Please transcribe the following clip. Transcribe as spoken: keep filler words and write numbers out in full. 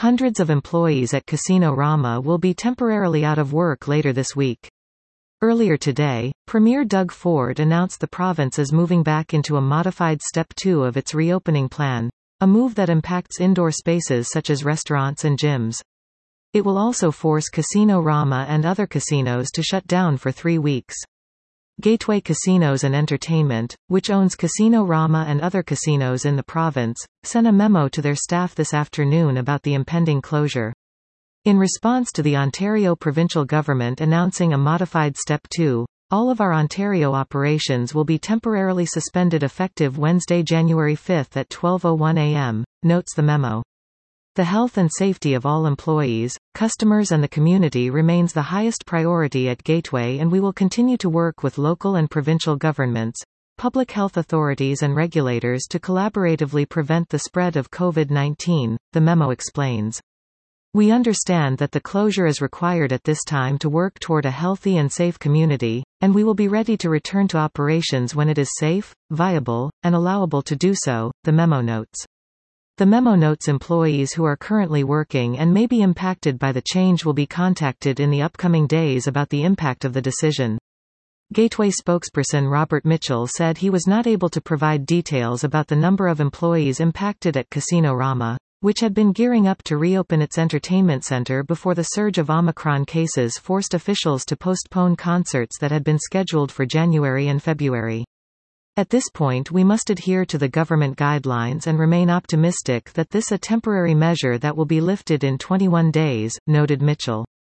Hundreds of employees at Casino Rama will be temporarily out of work later this week. Earlier today, Premier Doug Ford announced the province is moving back into a modified Step two of its reopening plan, a move that impacts indoor spaces such as restaurants and gyms. It will also force Casino Rama and other casinos to shut down for three weeks. Gateway Casinos and Entertainment, which owns Casino Rama and other casinos in the province, sent a memo to their staff this afternoon about the impending closure. In response to the Ontario provincial government announcing a modified Step two, all of our Ontario operations will be temporarily suspended effective Wednesday, January fifth at twelve oh one a m, notes the memo. The health and safety of all employees, customers and the community remains the highest priority at Gateway, and we will continue to work with local and provincial governments, public health authorities and regulators to collaboratively prevent the spread of COVID nineteen, the memo explains. We understand that the closure is required at this time to work toward a healthy and safe community, and we will be ready to return to operations when it is safe, viable, and allowable to do so, the memo notes. The memo notes employees who are currently working and may be impacted by the change will be contacted in the upcoming days about the impact of the decision. Gateway spokesperson Robert Mitchell said he was not able to provide details about the number of employees impacted at Casino Rama, which had been gearing up to reopen its entertainment center before the surge of Omicron cases forced officials to postpone concerts that had been scheduled for January and February. At this point we must adhere to the government guidelines and remain optimistic that this is a temporary measure that will be lifted in twenty-one days, noted Mitchell.